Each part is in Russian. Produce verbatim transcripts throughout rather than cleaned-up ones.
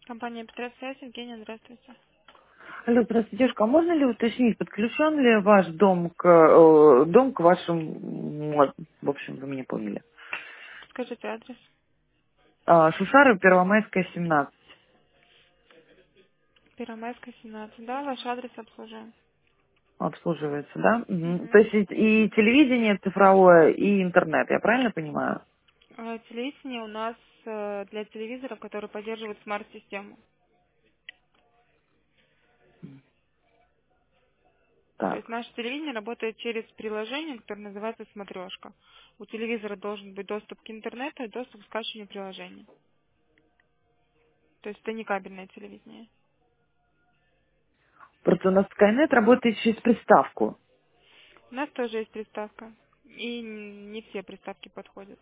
Компания Петросвязь, Евгения, здравствуйте. Алло, здравствуйте, девушка, а можно ли уточнить, подключен ли ваш дом к, э, дом к вашему, м, в общем, вы меня поняли. Скажите адрес. А, Шушары, Первомайская, семнадцать. Первомайская, семнадцать. Да, ваш адрес обслуживаем. Обслуживается, да? Мгм. То Угу. есть и, и телевидение цифровое, и интернет, я правильно понимаю? Телевидение у нас э, для телевизоров, которые поддерживают смарт-систему. То есть Так. наше телевидение работает через приложение, которое называется «Смотрешка». У телевизора должен быть доступ к интернету и доступ к скачиванию приложений. То есть это не кабельное телевидение. Просто у нас Skynet работает через приставку. У нас тоже есть приставка. И не все приставки подходят.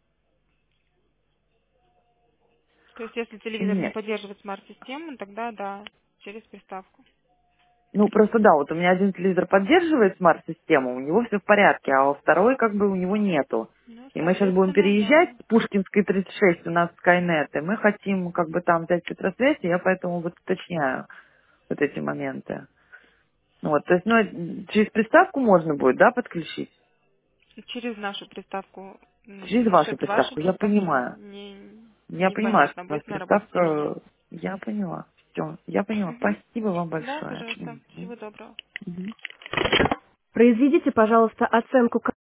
То есть если телевизор не Нет. поддерживает смарт-систему, тогда да, через приставку. Ну, просто да, вот у меня один телевизор поддерживает смарт-систему, у него все в порядке, а во второй как бы у него нету. Ну, И мы сейчас будем соответственно, переезжать, да. с Пушкинской тридцать шесть у нас Skynet, и мы хотим как бы там взять Петросвязь, и я поэтому вот уточняю вот эти моменты. Ну Вот, то есть, ну, через приставку можно будет, да, подключить? Через нашу приставку. М, Через вашу Насчет вашей приставку, я приставки понимаю. не, Я понимаю, что непонятно, у вас будет она работать или нет. приставка, я поняла. Все, я поняла. Мгм. Спасибо вам Да, большое. пожалуйста. Мгм. Всего доброго. Мгм. Произведите, пожалуйста, оценку